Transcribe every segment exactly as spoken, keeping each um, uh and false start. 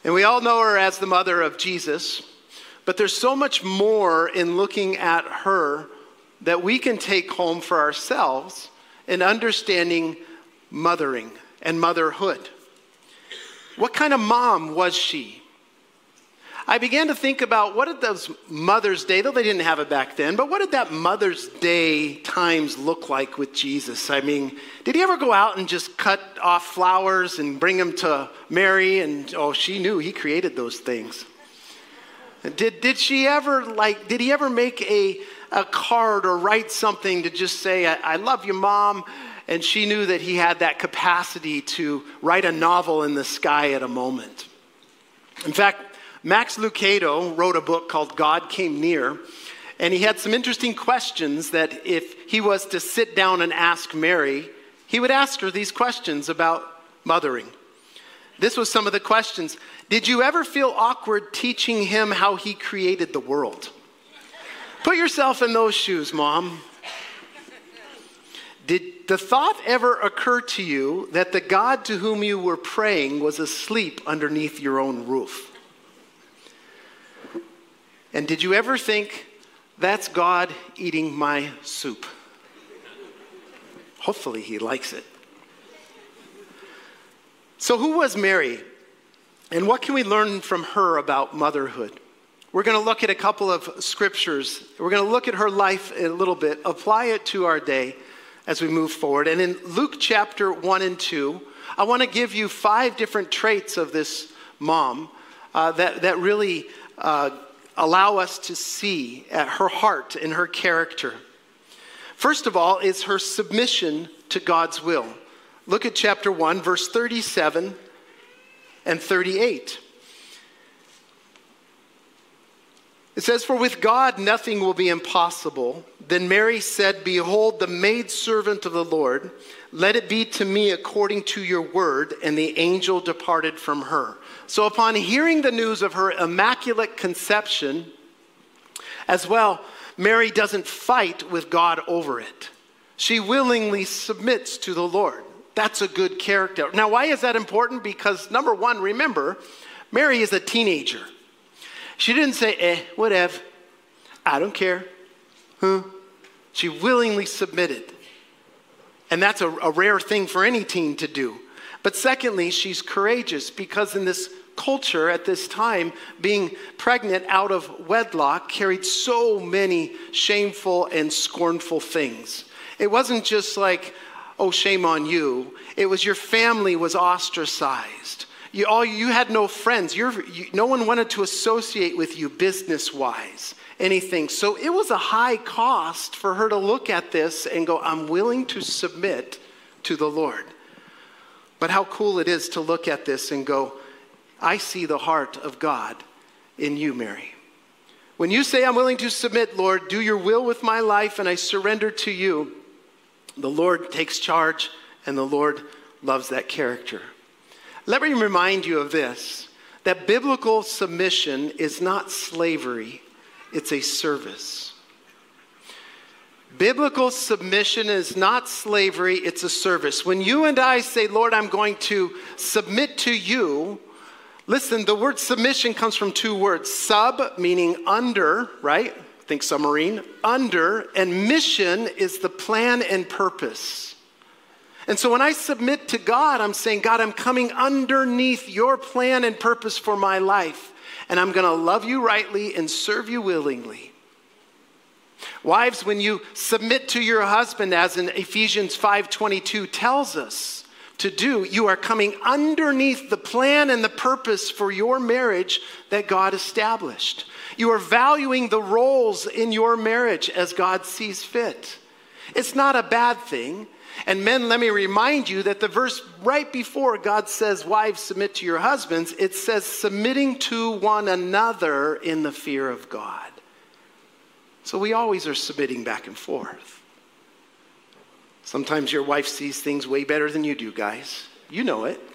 And we all know her as the mother of Jesus, but there's so much more in looking at her that we can take home for ourselves in understanding mothering and motherhood. What kind of mom was she? I began to think about what did those Mother's Day, though they didn't have it back then, but what did that Mother's Day times look like with Jesus? I mean, did he ever go out and just cut off flowers and bring them to Mary? And, oh, she knew he created those things. Did did she ever, like, did he ever make a, a card or write something to just say, I, I love you, Mom? And she knew that he had that capacity to write a novel in the sky at a moment. In fact, Max Lucado wrote a book called God Came Near, and he had some interesting questions that if he was to sit down and ask Mary, he would ask her these questions about mothering. This was some of the questions. Did you ever feel awkward teaching him how he created the world? Put yourself in those shoes, Mom. Did the thought ever occur to you that the God to whom you were praying was asleep underneath your own roof? And did you ever think, that's God eating my soup? Hopefully he likes it. So who was Mary? And what can we learn from her about motherhood? We're going to look at a couple of scriptures. We're going to look at her life a little bit, apply it to our day as we move forward. And in Luke chapter one and two, I want to give you five different traits of this mom uh, that, that really uh, allow us to see at her heart and her character. First of all is her submission to God's will. Look at chapter one, verse thirty-seven and thirty-eight. It says, for with God nothing will be impossible. Then Mary said, behold, the maidservant of the Lord, let it be to me according to your word. And the angel departed from her. So upon hearing the news of her immaculate conception, as well, Mary doesn't fight with God over it. She willingly submits to the Lord. That's a good character. Now, why is that important? Because number one, remember, Mary is a teenager. She didn't say, eh, whatever, I don't care. Huh? She willingly submitted. And that's a, a rare thing for any teen to do. But secondly, she's courageous because in this culture at this time, being pregnant out of wedlock carried so many shameful and scornful things. It wasn't just like, oh, shame on you. It was your family was ostracized. You, all, you had no friends. You're, you, no one wanted to associate with you business-wise, anything. So it was a high cost for her to look at this and go, I'm willing to submit to the Lord. But how cool it is to look at this and go, I see the heart of God in you, Mary. When you say, I'm willing to submit, Lord, do your will with my life, and I surrender to you, the Lord takes charge, and the Lord loves that character. Let me remind you of this, that biblical submission is not slavery, it's a service. Biblical submission is not slavery, it's a service. When you and I say, Lord, I'm going to submit to you, listen, the word submission comes from two words. Sub, meaning under, right? Think submarine. Under, and mission is the plan and purpose. And so when I submit to God, I'm saying, God, I'm coming underneath your plan and purpose for my life. And I'm going to love you rightly and serve you willingly. Wives, when you submit to your husband, as in Ephesians five twenty-two tells us to do, you are coming underneath the plan and the purpose for your marriage that God established. You are valuing the roles in your marriage as God sees fit. It's not a bad thing. And men, let me remind you that the verse right before God says, wives, submit to your husbands, it says submitting to one another in the fear of God. So we always are submitting back and forth. Sometimes your wife sees things way better than you do, guys. You know it.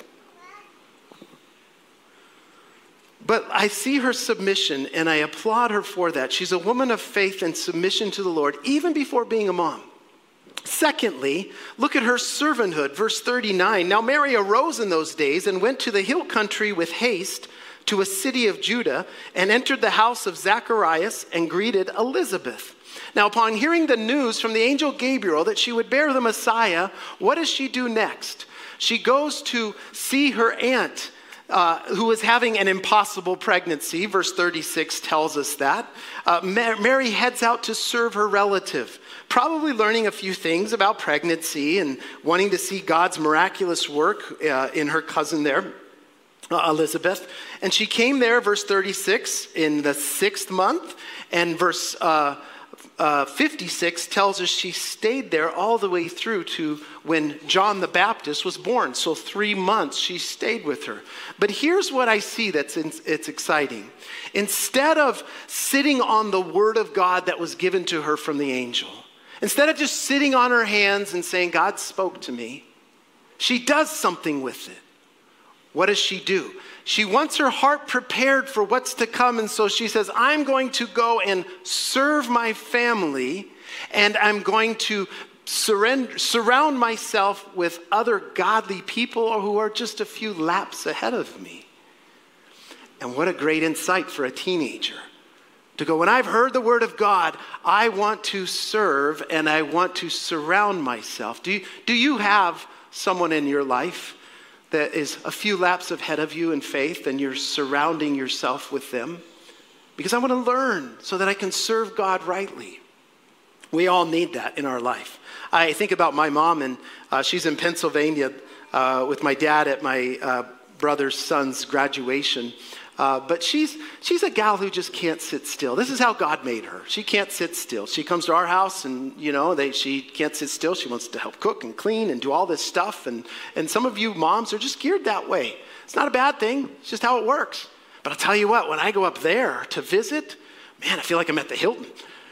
But I see her submission, and I applaud her for that. She's a woman of faith and submission to the Lord, even before being a mom. Secondly, look at her servanthood, verse thirty-nine. Now Mary arose in those days and went to the hill country with haste to a city of Judah and entered the house of Zacharias and greeted Elizabeth. Now, upon hearing the news from the angel Gabriel that she would bear the Messiah, what does she do next? She goes to see her aunt, uh, who is having an impossible pregnancy. Verse thirty-six tells us that. Uh, Mary heads out to serve her relative, probably learning a few things about pregnancy and wanting to see God's miraculous work uh, in her cousin there, uh, Elizabeth. And she came there, verse thirty-six, in the sixth month, and verse uh, Uh, fifty-six tells us she stayed there all the way through to when John the Baptist was born. So three months she stayed with her. But here's what I see that's in, it's exciting. Instead of sitting on the word of God that was given to her from the angel, instead of just sitting on her hands and saying, God spoke to me, she does something with it. What does she do? She wants her heart prepared for what's to come. And so she says, I'm going to go and serve my family, and I'm going to surrender, surround myself with other godly people who are just a few laps ahead of me. And what a great insight for a teenager to go, when I've heard the word of God, I want to serve and I want to surround myself. Do you, do you have someone in your life that is a few laps ahead of you in faith, and you're surrounding yourself with them? Because I want to learn so that I can serve God rightly. We all need that in our life. I think about my mom, and uh, she's in Pennsylvania uh, with my dad at my uh, brother's son's graduation. Uh, but she's she's a gal who just can't sit still. This is how God made her. She can't sit still. She comes to our house, and you know, they she can't sit still. She wants to help cook and clean and do all this stuff. And and some of you moms are just geared that way. It's not a bad thing. It's just how it works. But I'll tell you what, when I go up there to visit, man, I feel like I'm at the Hilton.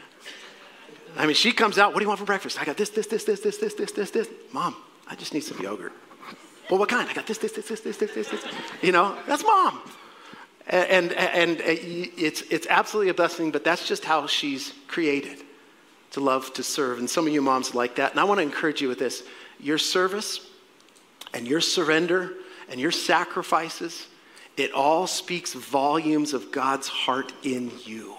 I mean, she comes out, what do you want for breakfast? I got this, this, this, this, this, this, this, this, this. Mom, I just need some yogurt. Well, what kind? I got this, this, this, this, this, this, this, this. You know, that's mom. And, and, and it's, it's absolutely a blessing, but that's just how she's created, to love to serve. And some of you moms like that. And I want to encourage you with this. Your service and your surrender and your sacrifices, it all speaks volumes of God's heart in you.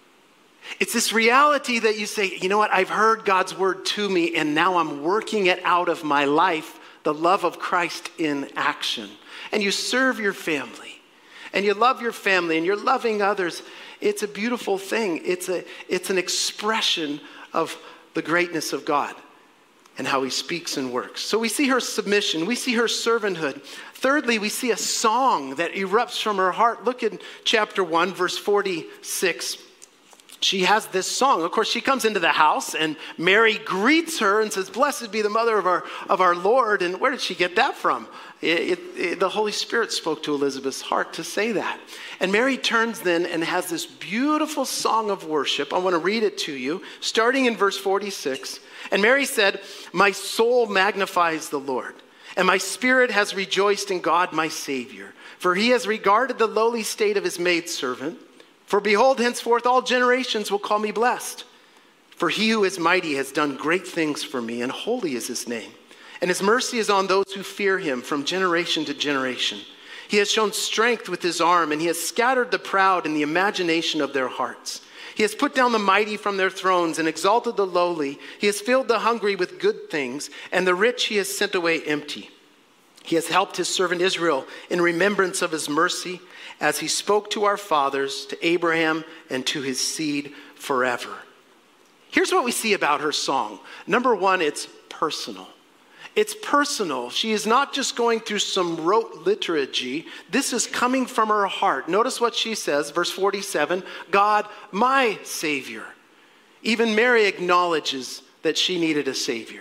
It's this reality that you say, you know what, I've heard God's word to me, and now I'm working it out of my life, the love of Christ in action. And you serve your family. And you love your family, and you're loving others. It's a beautiful thing. It's a it's an expression of the greatness of God and how he speaks and works. So we see her submission. We see her servanthood. Thirdly, we see a song that erupts from her heart. Look in chapter one, verse forty-six. She has this song. Of course, she comes into the house, and Mary greets her and says, blessed be the mother of our, of our Lord. And where did she get that from? It, it, it, the Holy Spirit spoke to Elizabeth's heart to say that. And Mary turns then and has this beautiful song of worship. I want to read it to you, starting in verse forty-six. And Mary said, my soul magnifies the Lord, and my spirit has rejoiced in God my Savior. For he has regarded the lowly state of his maidservant. For behold, henceforth all generations will call me blessed. For he who is mighty has done great things for me, and holy is his name. And his mercy is on those who fear him from generation to generation. He has shown strength with his arm, and he has scattered the proud in the imagination of their hearts. He has put down the mighty from their thrones and exalted the lowly. He has filled the hungry with good things, and the rich he has sent away empty. He has helped his servant Israel in remembrance of his mercy, as he spoke to our fathers, to Abraham, and to his seed forever. Here's what we see about her song. Number one, it's personal. It's personal. She is not just going through some rote liturgy. This is coming from her heart. Notice what she says, verse forty-seven, God, my Savior. Even Mary acknowledges that she needed a Savior.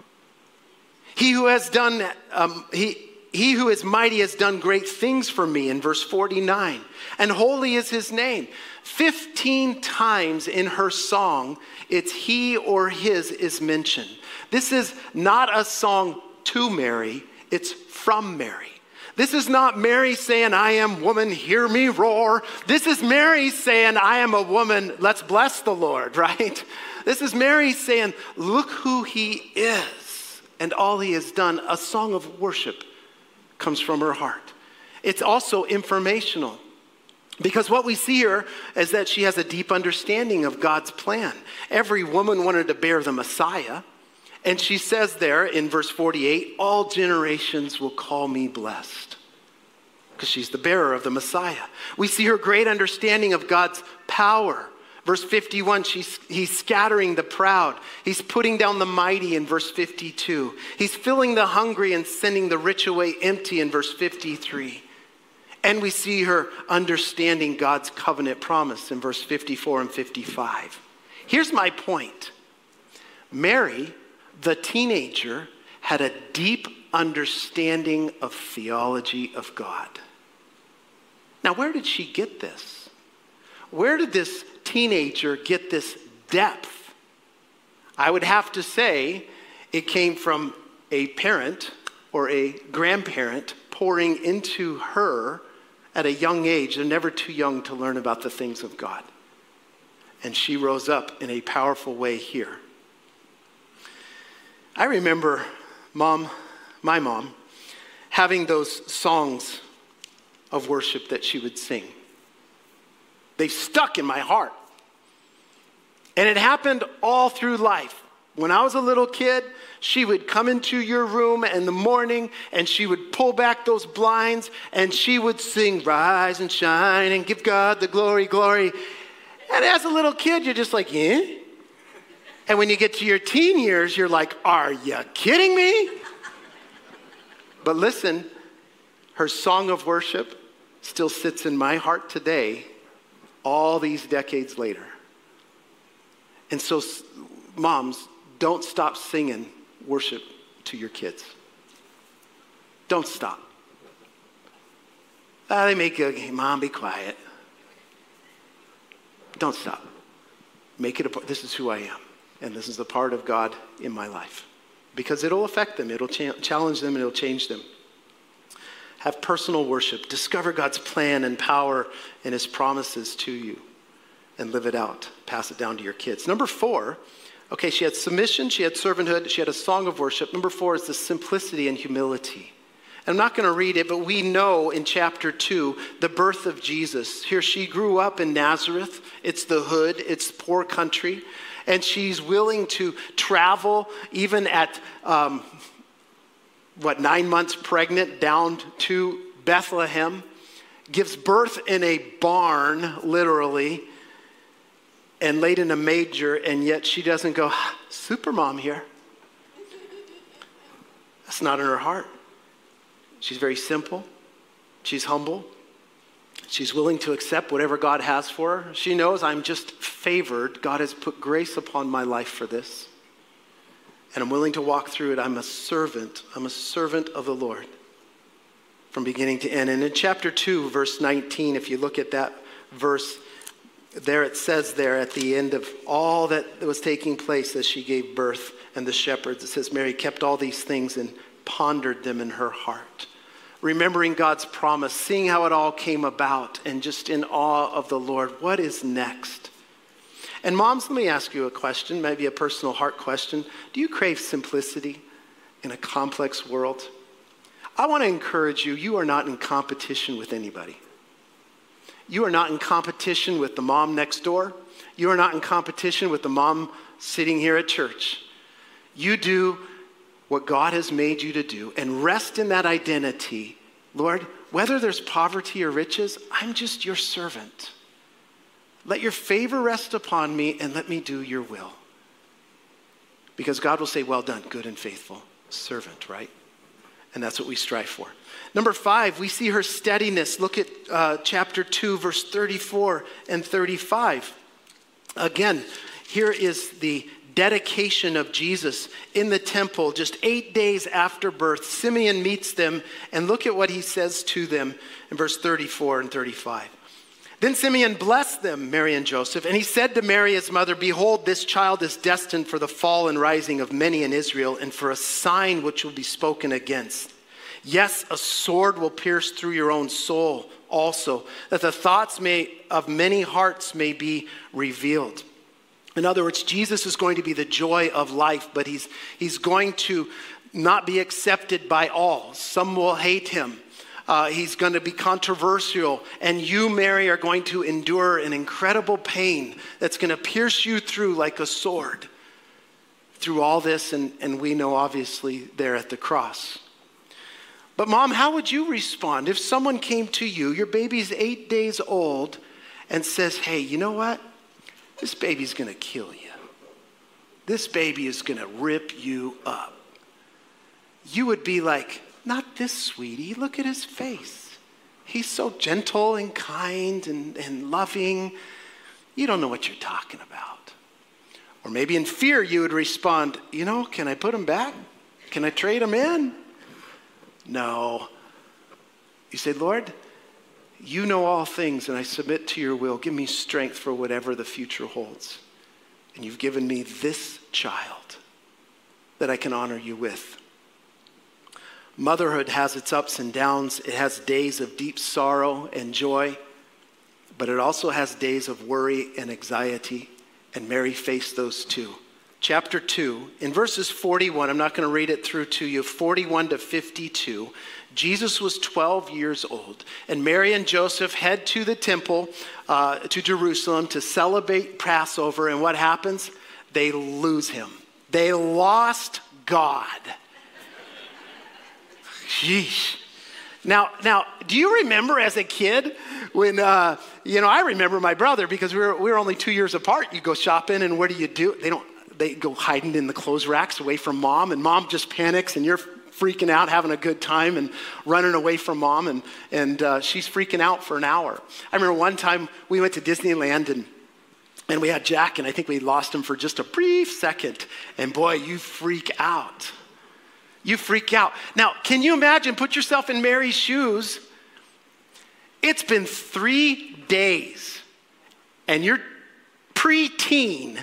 He who has done, um, he, he who is mighty has done great things for me, in verse forty-nine. And holy is his name. Fifteen times in her song, it's he or his is mentioned. This is not a song to Mary, it's from Mary. This is not Mary saying, I am woman, hear me roar. This is Mary saying, I am a woman, let's bless the Lord, right? This is Mary saying, look who he is and all he has done. A song of worship comes from her heart. It's also informational. Because what we see here is that she has a deep understanding of God's plan. Every woman wanted to bear the Messiah. And she says there in verse forty-eight, all generations will call me blessed. Because she's the bearer of the Messiah. We see her great understanding of God's power. Verse fifty-one, she's, he's scattering the proud. He's putting down the mighty in verse fifty-two. He's filling the hungry and sending the rich away empty in verse fifty-three. And we see her understanding God's covenant promise in verse fifty-four and fifty-five. Here's my point. Mary, the teenager, had a deep understanding of theology of God. Now, where did she get this? Where did this teenager get this depth? I would have to say it came from a parent or a grandparent pouring into her at a young age. They're never too young to learn about the things of God. And she rose up in a powerful way here. I remember mom, my mom, having those songs of worship that she would sing. They stuck in my heart. And it happened all through life. When I was a little kid, she would come into your room in the morning and she would pull back those blinds and she would sing, rise and shine and give God the glory, glory. And as a little kid, you're just like, eh? And when you get to your teen years, you're like, are you kidding me? But listen, her song of worship still sits in my heart today, all these decades later. And so, moms, don't stop singing worship to your kids. Don't stop. Ah, they make a, hey, mom, be quiet. Don't stop. Make it a part. This is who I am. And this is the part of God in my life. Because it'll affect them. It'll cha- challenge them and it'll change them. Have personal worship. Discover God's plan and power and his promises to you. And live it out. Pass it down to your kids. Number four, okay, she had submission, she had servanthood, she had a song of worship. Number four is the simplicity and humility. And I'm not going to read it, but we know in chapter two, the birth of Jesus. Here she grew up in Nazareth. It's the hood, it's poor country. And she's willing to travel even at, um, what, nine months pregnant down to Bethlehem. Gives birth in a barn, literally. And laid in a manger, and yet she doesn't go, Supermom here. That's not in her heart. She's very simple. She's humble. She's willing to accept whatever God has for her. She knows I'm just favored. God has put grace upon my life for this. And I'm willing to walk through it. I'm a servant. I'm a servant of the Lord from beginning to end. And in chapter two, verse nineteen, if you look at that verse, there it says there at the end of all that was taking place as she gave birth and the shepherds, it says Mary kept all these things and pondered them in her heart. Remembering God's promise, seeing how it all came about and just in awe of the Lord. What is next? And moms, let me ask you a question, maybe a personal heart question. Do you crave simplicity in a complex world? I want to encourage you, you are not in competition with anybody. You are not in competition with the mom next door. You are not in competition with the mom sitting here at church. You do what God has made you to do and rest in that identity. Lord, whether there's poverty or riches, I'm just your servant. Let your favor rest upon me and let me do your will. Because God will say, well done, good and faithful servant, right? And that's what we strive for. Number five, we see her steadiness. Look at uh, chapter two, verse thirty-four and thirty-five. Again, here is the dedication of Jesus in the temple just eight days after birth. Simeon meets them, and look at what he says to them in verse thirty-four and thirty-five. Then Simeon blessed them, Mary and Joseph, and he said to Mary, his mother, behold, this child is destined for the fall and rising of many in Israel, and for a sign which will be spoken against. Yes, a sword will pierce through your own soul also, that the thoughts may of many hearts may be revealed. In other words, Jesus is going to be the joy of life, but he's, he's going to not be accepted by all. Some will hate him. Uh, he's going to be controversial. And you, Mary, are going to endure an incredible pain that's going to pierce you through like a sword. Through all this, and, and we know obviously there at the cross. But Mom, how would you respond if someone came to you, your baby's eight days old, and says, hey, you know what? This baby's going to kill you. This baby is going to rip you up. You would be like, not this, sweetie. Look at his face. He's so gentle and kind and, and loving. You don't know what you're talking about. Or maybe in fear you would respond, you know, can I put him back? Can I trade him in? No. You say, Lord, you know all things, and I submit to your will. Give me strength for whatever the future holds. And you've given me this child that I can honor you with. Motherhood has its ups and downs. It has days of deep sorrow and joy, but it also has days of worry and anxiety, and Mary faced those too. Chapter two, in verses forty-one, I'm not going to read it through to you, forty-one to fifty-two, Jesus was twelve years old, and Mary and Joseph head to the temple, uh, to Jerusalem to celebrate Passover, and what happens? They lose him. They lost God. Sheesh. Now, now, do you remember as a kid when, uh, you know, I remember my brother because we were, we were only two years apart. You go shopping and what do you do? They don't, they go hiding in the clothes racks away from mom, and mom just panics and you're freaking out, having a good time and running away from mom, and, and uh, she's freaking out for an hour. I remember one time we went to Disneyland and and we had Jack, and I think we lost him for just a brief second. And boy, you freak out. You freak out. Now, can you imagine, put yourself in Mary's shoes. It's been three days and your preteen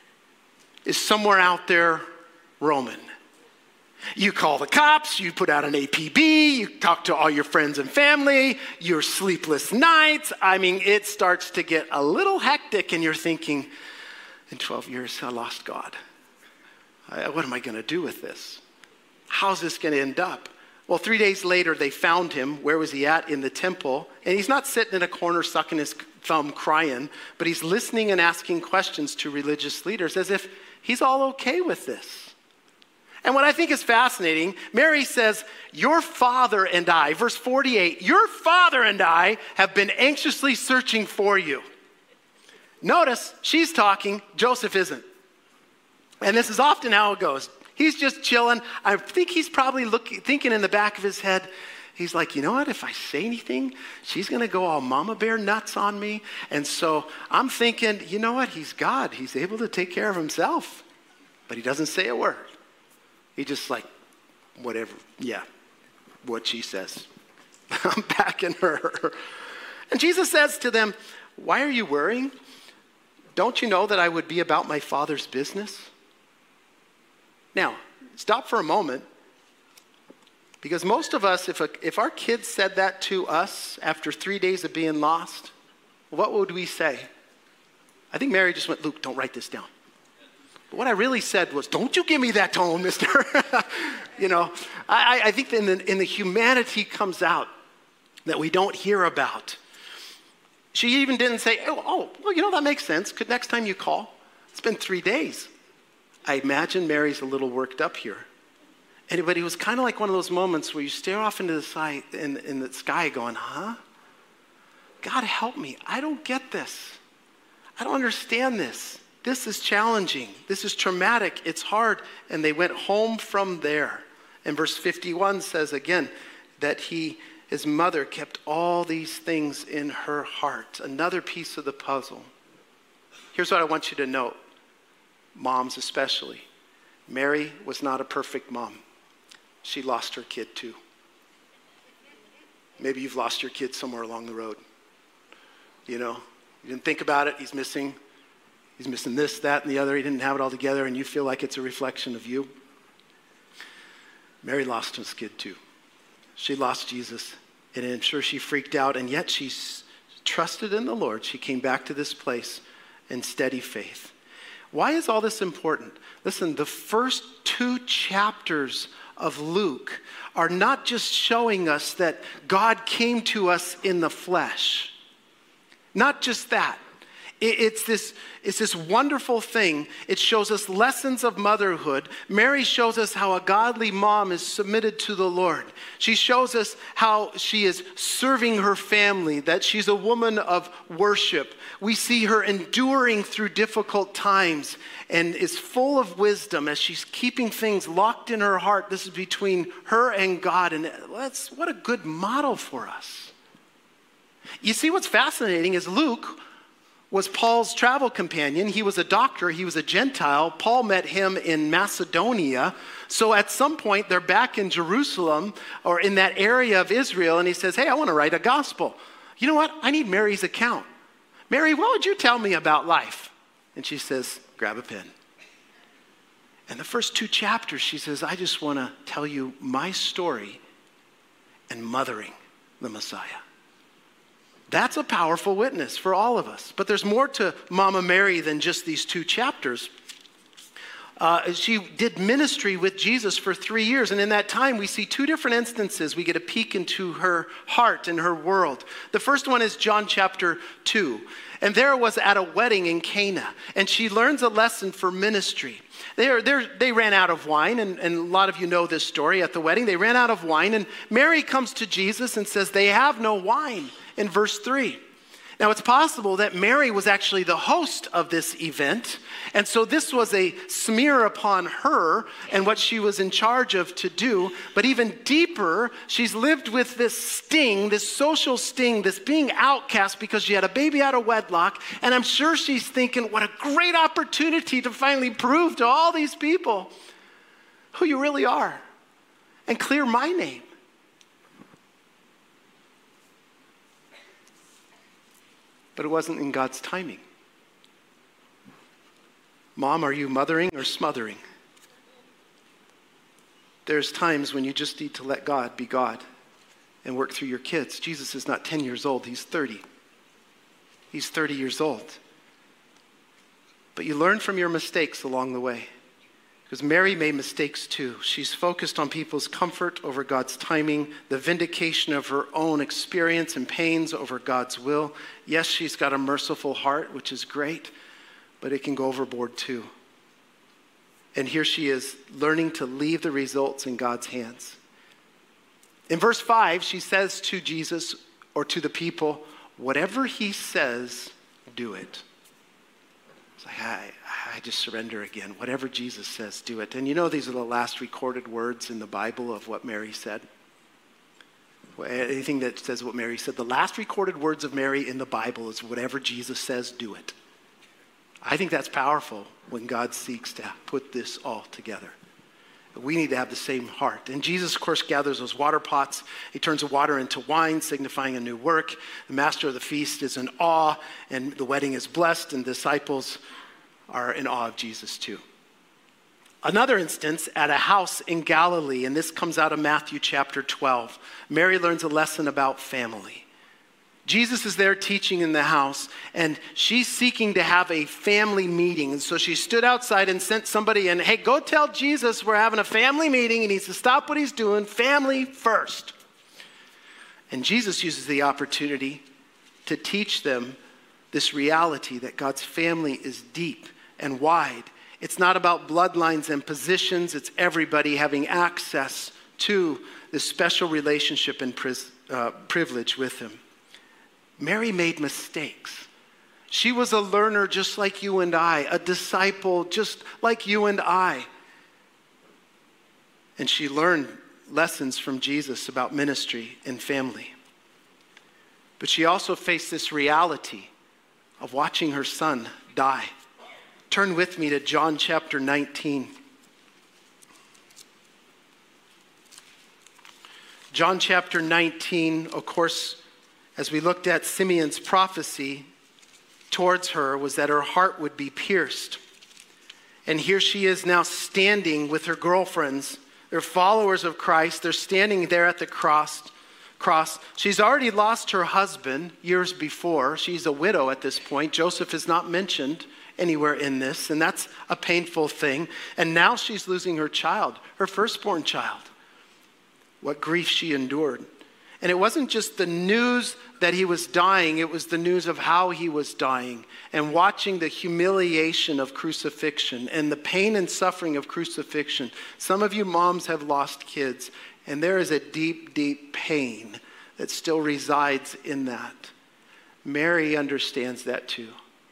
is somewhere out there roaming. You call the cops, you put out an A P B, you talk to all your friends and family, your sleepless nights. I mean, it starts to get a little hectic and you're thinking, in twelve years, I lost God. I, what am I going to do with this? How's this going to end up? Well, three days later, they found him. Where was he at? In the temple. And he's not sitting in a corner sucking his thumb crying, but he's listening and asking questions to religious leaders as if he's all okay with this. And what I think is fascinating, Mary says, your father and I, verse forty-eight, your father and I have been anxiously searching for you. Notice, she's talking, Joseph isn't. And this is often how it goes. He's just chilling. I think he's probably looking, thinking in the back of his head, he's like, you know what? If I say anything, she's going to go all mama bear nuts on me. And so I'm thinking, you know what? He's God. He's able to take care of himself. But he doesn't say a word. He just like, whatever. Yeah, what she says. I'm backing her. And Jesus says to them, why are you worrying? Don't you know that I would be about my Father's business? Now, stop for a moment, because most of us, if, a, if our kids said that to us after three days of being lost, what would we say? I think Mary just went, Luke, don't write this down. But what I really said was, don't you give me that tone, mister. You know, I, I think in the, in the humanity comes out that we don't hear about. She even didn't say, oh, oh, well, you know, that makes sense. Could next time you call? It's been three days. I imagine Mary's a little worked up here. And, but it was kind of like one of those moments where you stare off into the sky, in, in the sky going, huh? God help me. I don't get this. I don't understand this. This is challenging. This is traumatic. It's hard. And they went home from there. And verse fifty-one says again that he, his mother kept all these things in her heart. Another piece of the puzzle. Here's what I want you to note. Moms especially. Mary was not a perfect mom. She lost her kid too. Maybe you've lost your kid somewhere along the road. You know, you didn't think about it. He's missing. He's missing this, that, and the other. He didn't have it all together, and you feel like it's a reflection of you. Mary lost his kid too. She lost Jesus, and I'm sure she freaked out, and yet she trusted in the Lord. She came back to this place in steady faith. Why is all this important? Listen, the first two chapters of Luke are not just showing us that God came to us in the flesh. Not just that. It's this, it's this wonderful thing. It shows us lessons of motherhood. Mary shows us how a godly mom is submitted to the Lord. She shows us how she is serving her family, that she's a woman of worship. We see her enduring through difficult times and is full of wisdom as she's keeping things locked in her heart. This is between her and God, and that's what a good model for us. You see, what's fascinating is Luke was Paul's travel companion. He was a doctor. He was a Gentile. Paul met him in Macedonia. So at some point, they're back in Jerusalem or in that area of Israel, and he says, hey, I want to write a gospel. You know what? I need Mary's account. Mary, what would you tell me about life? And she says, grab a pen. And the first two chapters, she says, I just want to tell you my story and mothering the Messiah. That's a powerful witness for all of us. But there's more to Mama Mary than just these two chapters. Uh, she did ministry with Jesus for three years. And in that time, we see two different instances. We get a peek into her heart and her world. The first one is John chapter two. And there it was at a wedding in Cana. And she learns a lesson for ministry. They're, they're, they ran out of wine, and, and a lot of you know this story. At the wedding, they ran out of wine, and Mary comes to Jesus and says, they have no wine, in verse three. Now, it's possible that Mary was actually the host of this event, and so this was a smear upon her and what she was in charge of to do. But even deeper, she's lived with this sting, this social sting, this being outcast because she had a baby out of wedlock, and I'm sure she's thinking, what a great opportunity to finally prove to all these people who you really are and clear my name. But it wasn't in God's timing. Mom, are you mothering or smothering? There's times when you just need to let God be God and work through your kids. Jesus is not ten years old, he's thirty. He's thirty years old. But you learn from your mistakes along the way. Because Mary made mistakes too. She's focused on people's comfort over God's timing, the vindication of her own experience and pains over God's will. Yes, she's got a merciful heart, which is great, but it can go overboard too. And here she is learning to leave the results in God's hands. In verse five, she says to Jesus or to the people, whatever he says, do it. It's like, I, I just surrender again. Whatever Jesus says, do it. And you know, these are the last recorded words in the Bible of what Mary said. Anything that says what Mary said, the last recorded words of Mary in the Bible is whatever Jesus says, do it. I think that's powerful when God seeks to put this all together. We need to have the same heart. And Jesus, of course, gathers those water pots. He turns the water into wine, signifying a new work. The master of the feast is in awe, and the wedding is blessed, and disciples are in awe of Jesus too. Another instance at a house in Galilee, and this comes out of Matthew chapter twelve. Mary learns a lesson about family. Jesus is there teaching in the house, and she's seeking to have a family meeting. And so she stood outside and sent somebody in, hey, go tell Jesus we're having a family meeting. He needs to stop what he's doing. Family first. And Jesus uses the opportunity to teach them this reality that God's family is deep and wide. It's not about bloodlines and positions. It's everybody having access to this special relationship and uh, privilege with him. Mary made mistakes. She was a learner just like you and I, a disciple just like you and I. And she learned lessons from Jesus about ministry and family. But she also faced this reality of watching her son die. Turn with me to John chapter nineteen. John chapter nineteen, of course, as we looked at Simeon's prophecy towards her, was that her heart would be pierced. And here she is now standing with her girlfriends. They're followers of Christ. They're standing there at the cross. cross. She's already lost her husband years before. She's a widow at this point. Joseph is not mentioned anywhere in this, and that's a painful thing. And now she's losing her child, her firstborn child. What grief she endured. And it wasn't just the news that he was dying, it was the news of how he was dying, and watching the humiliation of crucifixion and the pain and suffering of crucifixion. Some of you moms have lost kids, and there is a deep, deep pain that still resides in that. Mary understands that too.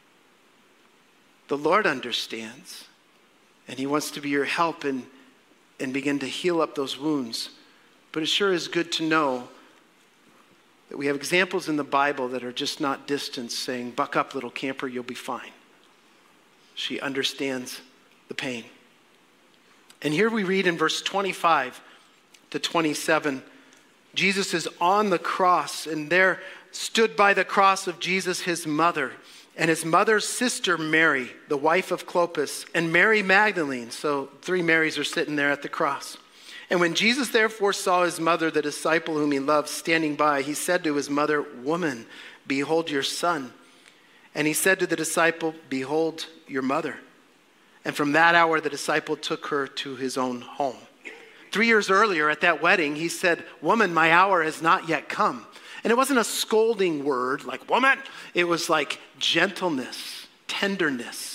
The Lord understands, and he wants to be your help and, and begin to heal up those wounds. But it sure is good to know that we have examples in the Bible that are just not distance saying, buck up, little camper, you'll be fine. She understands the pain. And here we read in verse twenty-five to twenty-seven, Jesus is on the cross, and there stood by the cross of Jesus his mother, and his mother's sister Mary, the wife of Clopas, and Mary Magdalene. So three Marys are sitting there at the cross. And when Jesus therefore saw his mother, the disciple whom he loved, standing by, he said to his mother, Woman, behold your son. And he said to the disciple, Behold your mother. And from that hour, the disciple took her to his own home. Three years earlier at that wedding, he said, Woman, my hour has not yet come. And it wasn't a scolding word like woman. It was like gentleness, tenderness.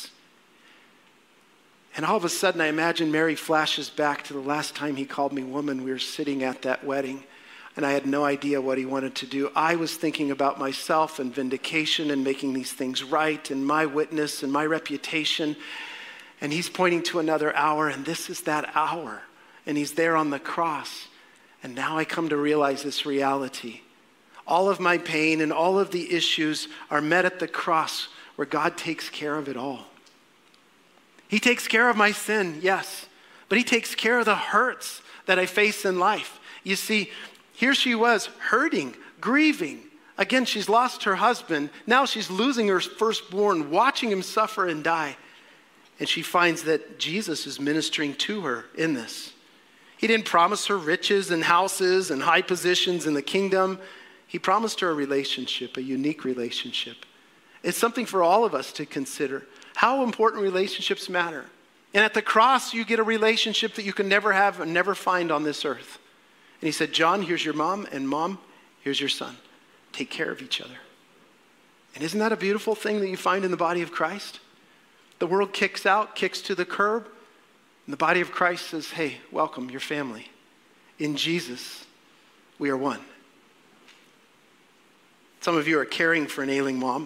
And all of a sudden, I imagine Mary flashes back to the last time he called me woman. We were sitting at that wedding, and I had no idea what he wanted to do. I was thinking about myself and vindication and making these things right and my witness and my reputation. And he's pointing to another hour, and this is that hour. And he's there on the cross. And now I come to realize this reality. All of my pain and all of the issues are met at the cross where God takes care of it all. He takes care of my sin, yes, but he takes care of the hurts that I face in life. You see, here she was hurting, grieving. Again, she's lost her husband. Now she's losing her firstborn, watching him suffer and die. And she finds that Jesus is ministering to her in this. He didn't promise her riches and houses and high positions in the kingdom. He promised her a relationship, a unique relationship. It's something for all of us to consider. How important relationships matter. And at the cross, you get a relationship that you can never have and never find on this earth. And he said, John, here's your mom, and mom, here's your son. Take care of each other. And isn't that a beautiful thing that you find in the body of Christ? The world kicks out, kicks to the curb, and the body of Christ says, hey, welcome, your family. In Jesus, we are one. Some of you are caring for an ailing mom.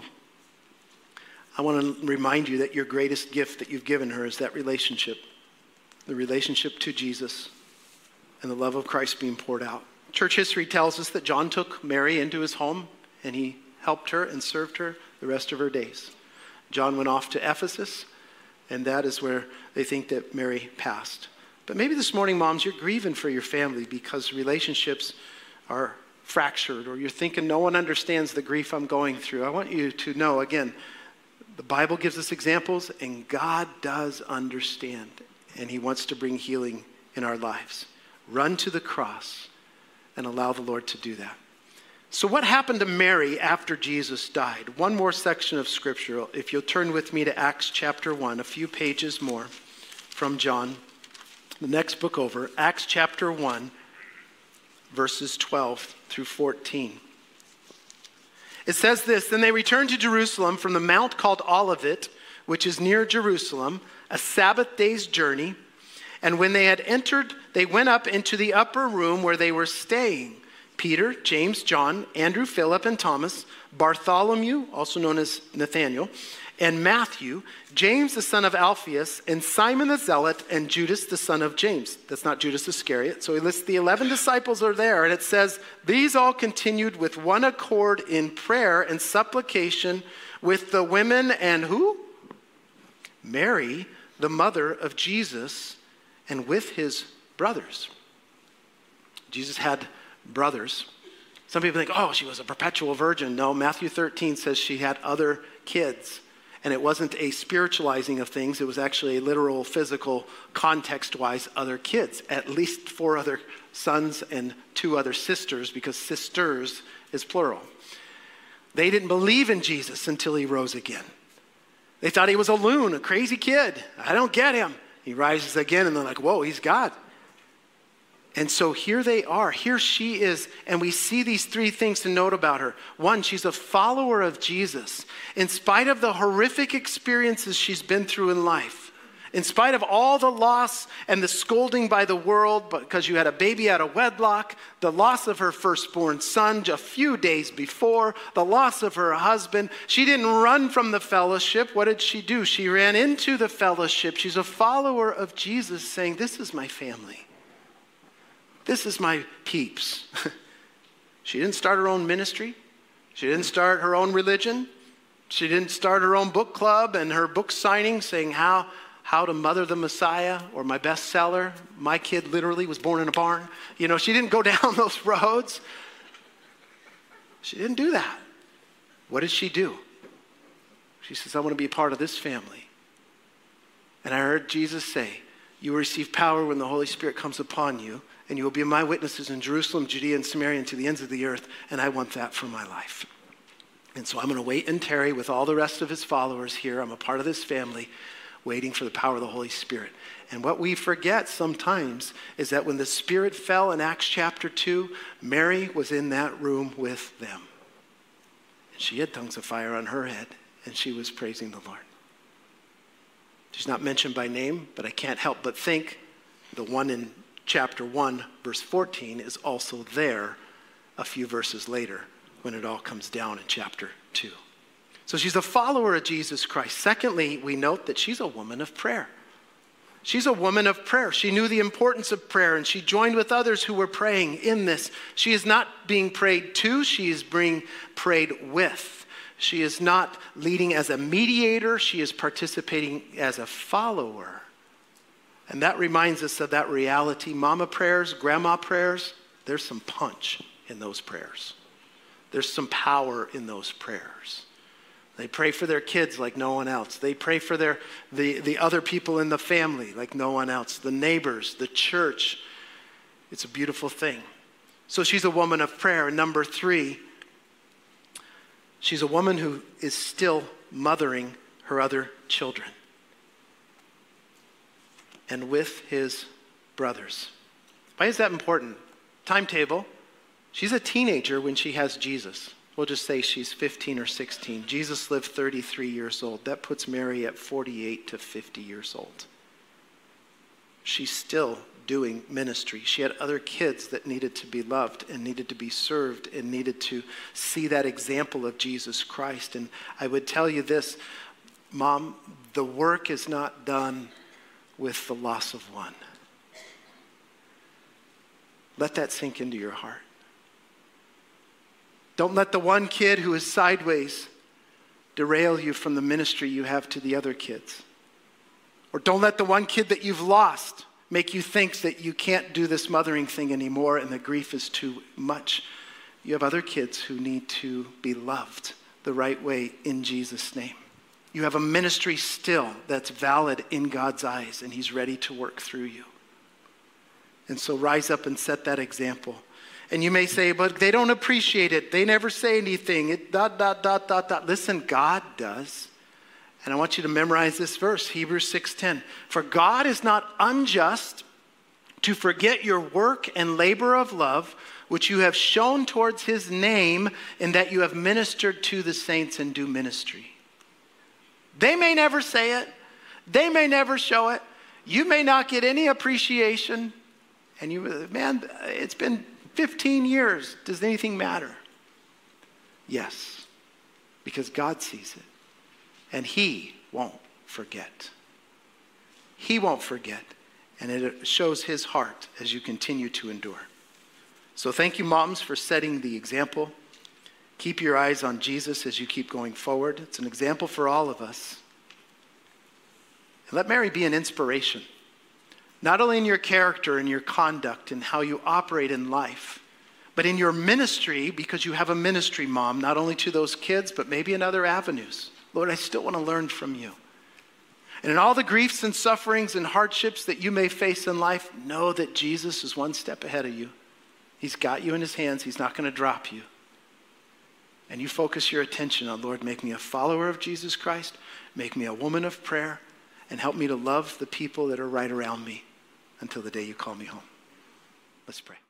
I want to remind you that your greatest gift that you've given her is that relationship, the relationship to Jesus and the love of Christ being poured out. Church history tells us that John took Mary into his home and he helped her and served her the rest of her days. John went off to Ephesus, and that is where they think that Mary passed. But maybe this morning, moms, you're grieving for your family because relationships are fractured, or you're thinking no one understands the grief I'm going through. I want you to know, again, the Bible gives us examples, and God does understand, and he wants to bring healing in our lives. Run to the cross and allow the Lord to do that. So what happened to Mary after Jesus died? One more section of scripture. If you'll turn with me to Acts chapter one, a few pages more from John, the next book over, Acts chapter one, verses twelve through fourteen. It says this, Then they returned to Jerusalem from the mount called Olivet, which is near Jerusalem, a Sabbath day's journey. And when they had entered, they went up into the upper room where they were staying. Peter, James, John, Andrew, Philip, and Thomas, Bartholomew, also known as Nathanael, and Matthew, James the son of Alphaeus, and Simon the Zealot, and Judas the son of James. That's not Judas Iscariot. So he lists the eleven disciples are there, and it says, These all continued with one accord in prayer and supplication with the women and who? Mary, the mother of Jesus, and with his brothers. Jesus had brothers. Some people think, oh, she was a perpetual virgin. No, Matthew thirteen says she had other kids. And it wasn't a spiritualizing of things. It was actually a literal, physical, context-wise other kids. At least four other sons and two other sisters, because sisters is plural. They didn't believe in Jesus until he rose again. They thought he was a loon, a crazy kid. I don't get him. He rises again and they're like, whoa, he's God. And so here they are. Here she is. And we see these three things to note about her. One, she's a follower of Jesus. In spite of the horrific experiences she's been through in life, in spite of all the loss and the scolding by the world because you had a baby out of wedlock, the loss of her firstborn son a few days before, the loss of her husband, she didn't run from the fellowship. What did she do? She ran into the fellowship. She's a follower of Jesus saying, this is my family. This is my peeps. She didn't start her own ministry. She didn't start her own religion. She didn't start her own book club and her book signing saying how How to Mother the Messiah, or my bestseller. My kid literally was born in a barn. You know, she didn't go down those roads. She didn't do that. What did she do? She says, I want to be a part of this family. And I heard Jesus say, you will receive power when the Holy Spirit comes upon you, and you will be my witnesses in Jerusalem, Judea, and Samaria, and to the ends of the earth. And I want that for my life. And so I'm going to wait and tarry with all the rest of his followers here. I'm a part of this family, waiting for the power of the Holy Spirit. And what we forget sometimes is that when the Spirit fell in Acts chapter two, Mary was in that room with them. And she had tongues of fire on her head, and she was praising the Lord. She's not mentioned by name, but I can't help but think the one in chapter one, verse fourteen, is also there a few verses later when it all comes down in chapter two. So she's a follower of Jesus Christ. Secondly, we note that she's a woman of prayer. She's a woman of prayer. She knew the importance of prayer, and she joined with others who were praying in this. She is not being prayed to, she is being prayed with. She is not leading as a mediator, she is participating as a follower. And that reminds us of that reality. Mama prayers, grandma prayers, there's some punch in those prayers. There's some power in those prayers. They pray for their kids like no one else. They pray for their the, the other people in the family like no one else. The neighbors, the church. It's a beautiful thing. So she's a woman of prayer. And number three, she's a woman who is still mothering her other children. And with his brothers. Why is that important? Timetable. She's a teenager when she has Jesus. We'll just say she's fifteen or sixteen. Jesus lived thirty-three years old. That puts Mary at forty-eight to fifty years old. She's still doing ministry. She had other kids that needed to be loved and needed to be served and needed to see that example of Jesus Christ. And I would tell you this, Mom, the work is not done with the loss of one. Let that sink into your heart. Don't let the one kid who is sideways derail you from the ministry you have to the other kids. Or don't let the one kid that you've lost make you think that you can't do this mothering thing anymore and the grief is too much. You have other kids who need to be loved the right way in Jesus' name. You have a ministry still that's valid in God's eyes, and he's ready to work through you. And so rise up and set that example. And you may say, but they don't appreciate it. They never say anything. It dot, dot, dot, dot, dot. Listen, God does. And I want you to memorize this verse, Hebrews six ten. For God is not unjust to forget your work and labor of love, which you have shown towards his name, in that you have ministered to the saints and do ministry. They may never say it. They may never show it. You may not get any appreciation. And you, man, it's been fifteen years. Does anything matter? Yes, because God sees it. And he won't forget. He won't forget. And it shows his heart as you continue to endure. So thank you, moms, for setting the example. Keep your eyes on Jesus as you keep going forward. It's an example for all of us. And let Mary be an inspiration. Not only in your character and your conduct and how you operate in life, but in your ministry, because you have a ministry, Mom, not only to those kids, but maybe in other avenues. Lord, I still want to learn from you. And in all the griefs and sufferings and hardships that you may face in life, know that Jesus is one step ahead of you. He's got you in his hands. He's not going to drop you. And you focus your attention on, Lord, make me a follower of Jesus Christ, make me a woman of prayer, and help me to love the people that are right around me until the day you call me home. Let's pray.